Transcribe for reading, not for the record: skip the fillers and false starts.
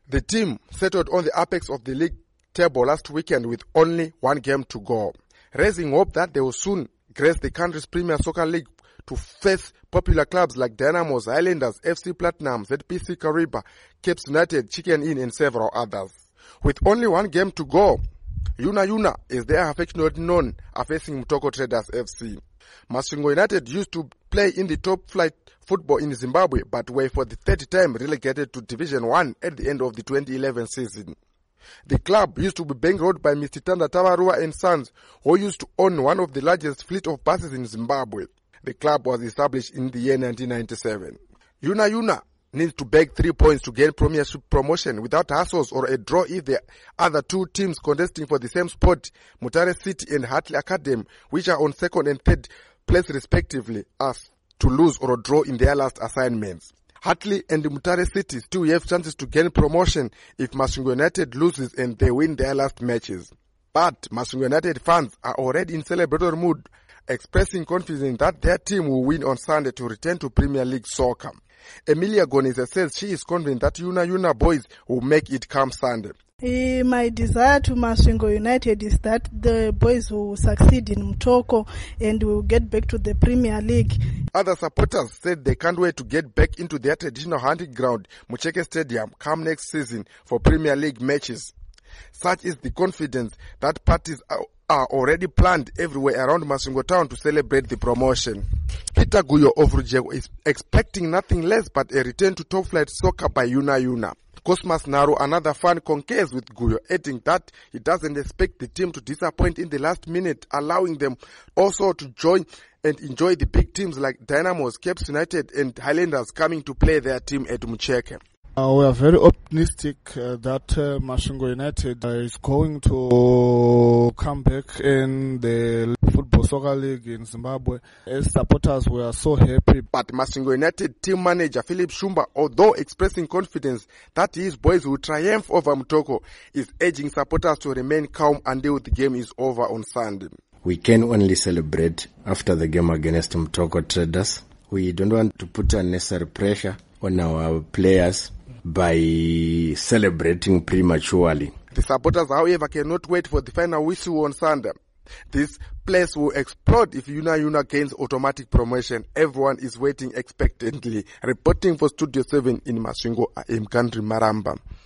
The team settled on the apex of the league table last weekend with only one game to go, raising hope that they will soon grace the country's Premier Soccer League to face popular clubs like Dynamos, Highlanders, FC Platinum, ZPC Kariba, Cape United, Chicken Inn and several others. With only one game to go, Yuna, as they are affectionately known, are facing Mtoko Traders FC. Masvingo United used to play in the top flight football in Zimbabwe, but were for the third time relegated to Division 1 at the end of the 2011 season. The club used to be bankrolled by Mr. Tanda Tavarua and Sons, who used to own one of the largest fleet of buses in Zimbabwe. The club was established in the year 1997. Yuna needs to bag 3 points to gain Premiership promotion without hassles or a draw if the other two teams contesting for the same spot, Mutare City and Hartley Academy, which are on second and third place respectively, are to lose or draw in their last assignments. Hartley and Mutare City still have chances to gain promotion if Masvingo United loses and they win their last matches. But Masvingo United fans are already in celebratory mood, expressing confidence that their team will win on Sunday to return to Premier League soccer. Emilia Gonisa says she is confident that Yuna boys will make it come Sunday. My desire to Masvingo United is that the boys will succeed in Mtoko and will get back to the Premier League. Other supporters said they can't wait to get back into their traditional hunting ground, Mucheke Stadium, come next season for Premier League matches. Such is the confidence that parties are already planned everywhere around Masvingo town to celebrate the promotion. Peter Guyo of Rujego is expecting nothing less but a return to top flight soccer by Yuna. Cosmas Naru, another fan, concurs with Guyo, adding that he doesn't expect the team to disappoint in the last minute, allowing them also to join and enjoy the big teams like Dynamos, Cape United and Highlanders coming to play their team at Mucheke. We are very optimistic that Masvingo United is going to come back in the Football Soccer League in Zimbabwe. As supporters, we are so happy. But Masvingo United team manager Philip Shumba, although expressing confidence that his boys will triumph over Mtoko, is urging supporters to remain calm until the game is over on Sunday. We can only celebrate after the game against Mtoko Traders. We don't want to put unnecessary pressure on our players by celebrating prematurely. The supporters, however, cannot wait for the final whistle on Sunday. This place will explode if Yuna gains automatic promotion. Everyone is waiting expectantly. Reporting for Studio 7 in Masvingo, I am Country Maramba.